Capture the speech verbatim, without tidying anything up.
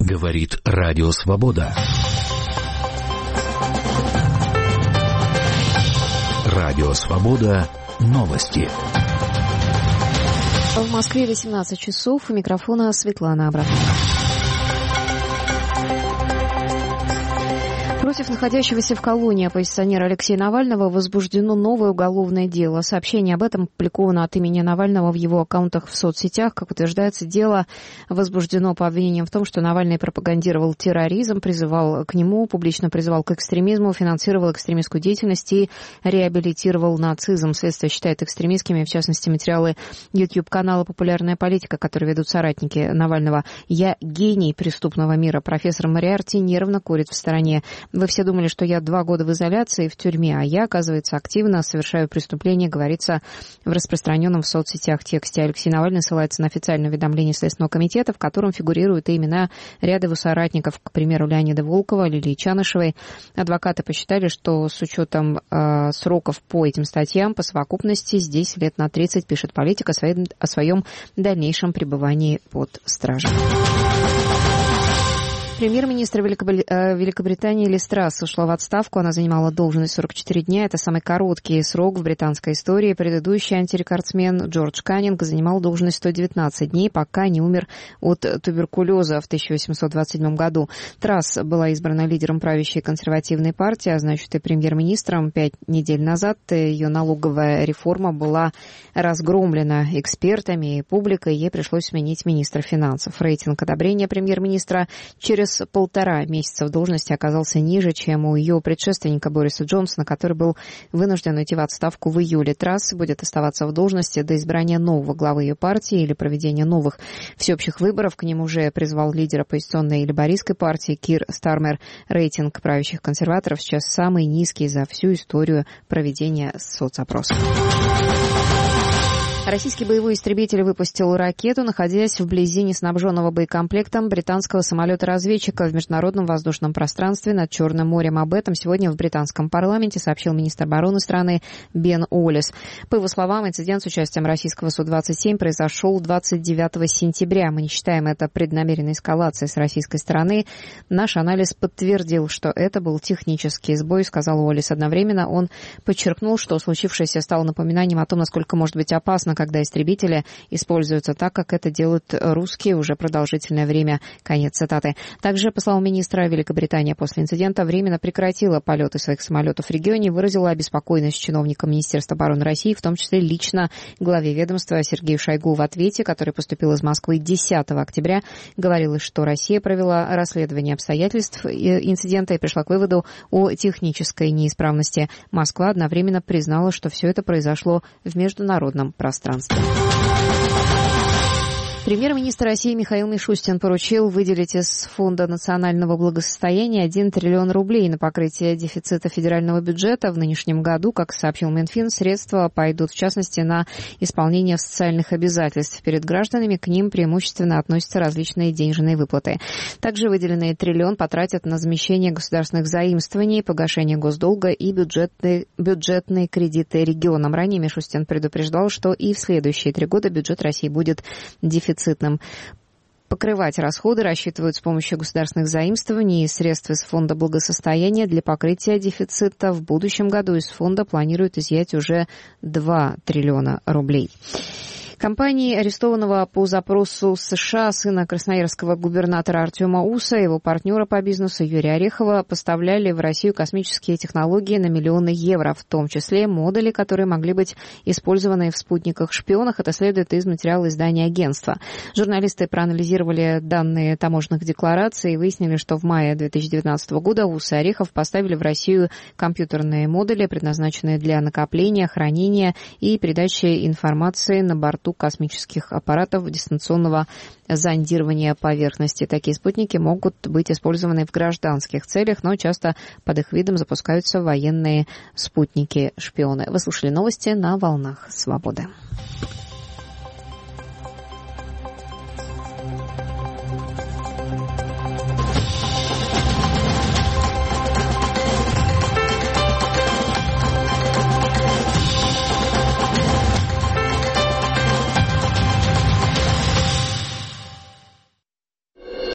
Говорит Радио Свобода. Радио Свобода. Новости. В Москве восемнадцать часов. У микрофона Светлана Абрамова. Против находящегося в колонии оппозиционера Алексея Навального возбуждено новое уголовное дело. Сообщение об этом опубликовано от имени Навального в его аккаунтах в соцсетях. Как утверждается, дело возбуждено по обвинениям в том, что Навальный пропагандировал терроризм, призывал к нему, публично призывал к экстремизму, финансировал экстремистскую деятельность и реабилитировал нацизм. Следствие считает экстремистскими, в частности, материалы YouTube-канала «Популярная политика», которые ведут соратники Навального. «Я гений преступного мира». Профессор Мориарти нервно курит в стороне. Вы все думали, что я два года в изоляции в тюрьме, а я, оказывается, активно совершаю преступления, говорится в распространенном в соцсетях тексте. Алексей Навальный ссылается на официальное уведомление Следственного комитета, в котором фигурируют и имена ряда его соратников, к примеру, Леонида Волкова, Лилии Чанышевой. Адвокаты посчитали, что с учетом э, сроков по этим статьям по совокупности здесь лет на тридцать, пишет Политик, о своем, о своем дальнейшем пребывании под стражей. Премьер-министр Великобритании Лиз Трасс ушла в отставку. Она занимала должность сорок четыре дня. Это самый короткий срок в британской истории. Предыдущий антирекордсмен Джордж Каннинг занимал должность сто девятнадцать дней, пока не умер от туберкулеза в тысяча восемьсот двадцать седьмом году. Трасс была избрана лидером правящей консервативной партии, а значит и премьер-министром. Пять недель назад ее налоговая реформа была разгромлена экспертами и публикой. Ей пришлось сменить министра финансов. Рейтинг одобрения премьер-министра через Через полтора месяца в должности оказался ниже, чем у ее предшественника Бориса Джонсона, который был вынужден уйти в отставку в июле. Трасс будет оставаться в должности до избрания нового главы ее партии или проведения новых всеобщих выборов. К ним уже призвал лидер оппозиционной лейбористской партии Кир Стармер. Рейтинг правящих консерваторов сейчас самый низкий за всю историю проведения соцопросов. Российский боевой истребитель выпустил ракету, находясь вблизи неснабженного боекомплектом британского самолета-разведчика в международном воздушном пространстве над Черным морем. Об этом сегодня в британском парламенте сообщил министр обороны страны Бен Уоллес. По его словам, инцидент с участием российского Су двадцать семь произошел двадцать девятого сентября. Мы не считаем это преднамеренной эскалацией с российской стороны. Наш анализ подтвердил, что это был технический сбой, сказал Уоллес. Одновременно он подчеркнул, что случившееся стало напоминанием о том, насколько может быть опасно, когда истребители используются так, как это делают русские уже продолжительное время. Конец цитаты. Также, по словам министра, Великобритания после инцидента временно прекратила полеты своих самолетов в регионе и выразила обеспокоенность чиновникам Министерства обороны России, в том числе лично главе ведомства Сергею Шойгу. В ответе, который поступил из Москвы десятого октября, говорилось, что Россия провела расследование обстоятельств инцидента и пришла к выводу о технической неисправности. Москва одновременно признала, что все это произошло в международном пространстве. Премьер-министр России Михаил Мишустин поручил выделить из Фонда национального благосостояния один триллион рублей на покрытие дефицита федерального бюджета. В нынешнем году, как сообщил Минфин, средства пойдут, в частности, на исполнение социальных обязательств перед гражданами. К ним преимущественно относятся различные денежные выплаты. Также выделенный триллион потратят на замещение государственных заимствований, погашение госдолга и бюджетные, бюджетные кредиты регионам. Ранее Мишустин предупреждал, что и в следующие три года бюджет России будет дефицитным. Покрывать расходы рассчитывают с помощью государственных заимствований и средств из Фонда благосостояния. Для покрытия дефицита в будущем году из фонда планируют изъять уже два триллиона рублей. Компании арестованного по запросу США сына красноярского губернатора Артема Уса и его партнера по бизнесу Юрия Орехова поставляли в Россию космические технологии на миллионы евро, в том числе модули, которые могли быть использованы в спутниках-шпионах. Это следует из материала издания агентства. Журналисты проанализировали данные таможенных деклараций и выяснили, что в мае две тысячи девятнадцатого года Ус и Орехов поставили в Россию компьютерные модули, предназначенные для накопления, хранения и передачи информации на борту космических аппаратов дистанционного зондирования поверхности. Такие спутники могут быть использованы в гражданских целях, но часто под их видом запускаются военные спутники-шпионы. Вы слушали новости на «Волнах Свободы».